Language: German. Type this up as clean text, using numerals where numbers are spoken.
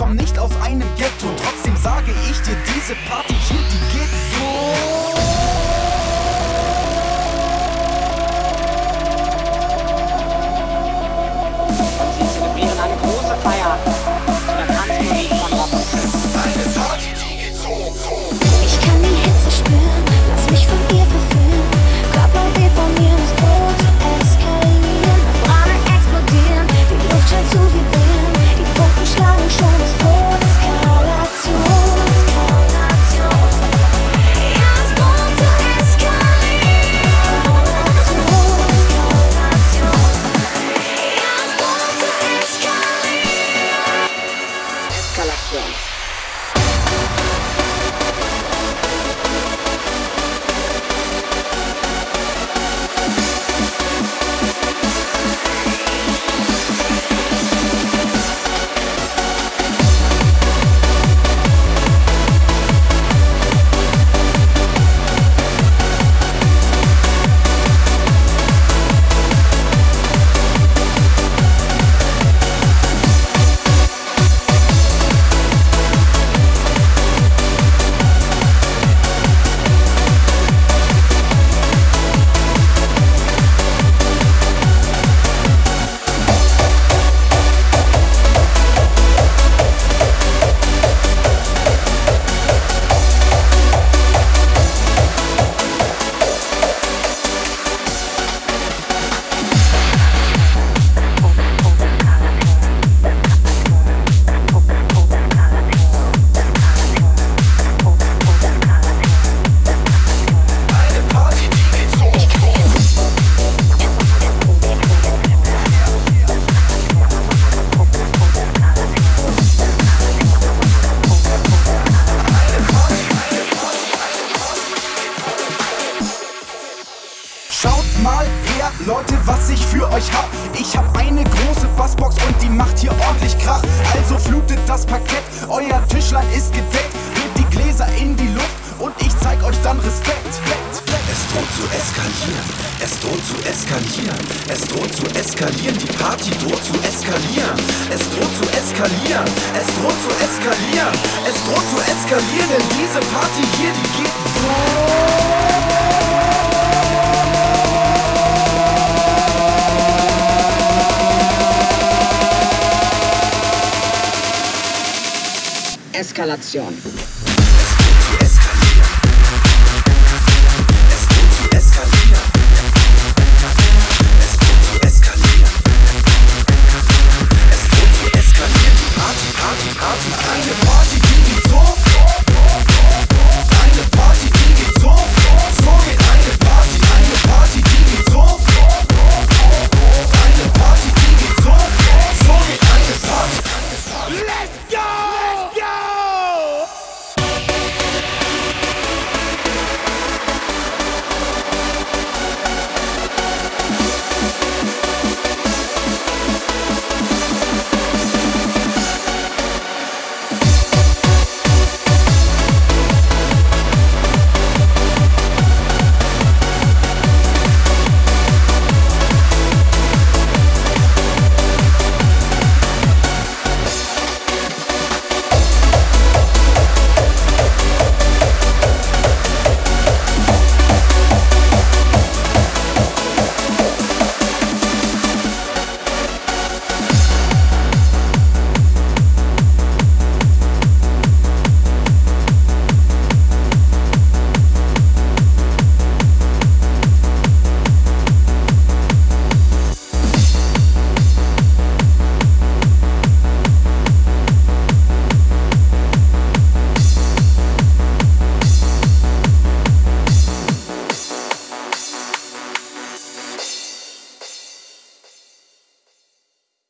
komm nicht aus einem Ghetto. Trotzdem sage ich dir, diese Party hier, die geht so. Sie zelebrieren eine große Feier zu der Tanzmusik von Rock und Film. Eine Party, die geht so. Ich kann die Hitze spüren, lass mich von ihr verführen. Körper deformieren, das Boot eskalieren. Brand explodieren, die Luft scheint zu vibrieren. Die Funken schlagen schon das Boot. Eskalation. Ja, das Boot zu eskalieren. Ja, das Boot zu eskalieren. Eskalation. Schaut mal her, Leute, was ich für euch hab. Ich hab eine große Bassbox und die macht hier ordentlich Krach. Also flutet das Parkett, euer Tischlein ist gedeckt. Hebt die Gläser in die Luft und ich zeig euch dann Respekt. Es droht zu eskalieren, es droht zu eskalieren, es droht zu eskalieren, die Party droht zu eskalieren. Es droht zu eskalieren, es droht zu eskalieren, es droht zu eskalieren, denn diese Party hier, die geht so. Eskalation.